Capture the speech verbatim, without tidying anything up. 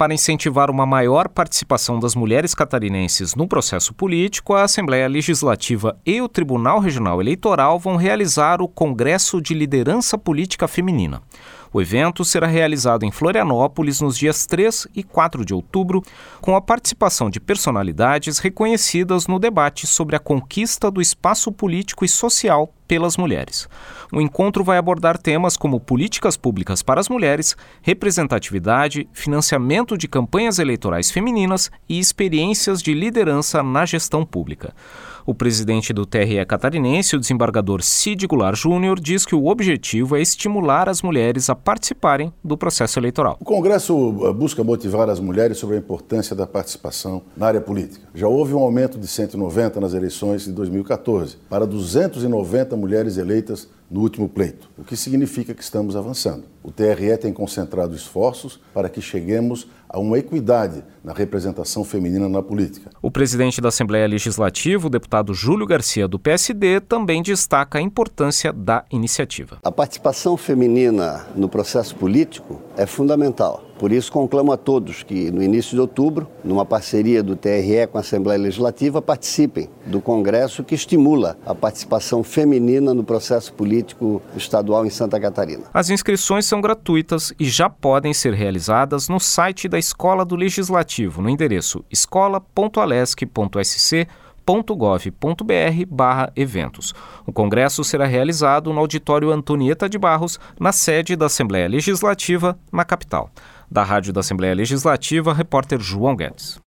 Para incentivar uma maior participação das mulheres catarinenses no processo político, a Assembleia Legislativa e o Tribunal Regional Eleitoral vão realizar o Congresso de Liderança Política Feminina. O evento será realizado em Florianópolis nos dias três e quatro de outubro, com a participação de personalidades reconhecidas no debate sobre a conquista do espaço político e social pelas mulheres. O encontro vai abordar temas como políticas públicas para as mulheres, representatividade, financiamento de campanhas eleitorais femininas e experiências de liderança na gestão pública. O presidente do T R E catarinense, o desembargador Cid Goulart Júnior, diz que o objetivo é estimular as mulheres a participarem do processo eleitoral. O Congresso busca motivar as mulheres sobre a importância da participação na área política. Já houve um aumento de cento e noventa nas eleições de dois mil e catorze, para duzentas e noventa mulheres eleitas no último pleito, o que significa que estamos avançando. O T R E tem concentrado esforços para que cheguemos a uma equidade na representação feminina na política. O presidente da Assembleia Legislativa, o deputado Júlio Garcia, do P S D, também destaca a importância da iniciativa. A participação feminina no processo político é fundamental. Por isso, conclamo a todos que, no início de outubro, numa parceria do T R E com a Assembleia Legislativa, participem do Congresso que estimula a participação feminina no processo político estadual em Santa Catarina. As inscrições são gratuitas e já podem ser realizadas no site da Escola do Legislativo, no endereço escola ponto alesc ponto s c ponto gov ponto b r barra eventos. O congresso será realizado no auditório Antonieta de Barros, na sede da Assembleia Legislativa, na capital. Da Rádio da Assembleia Legislativa, repórter João Guedes.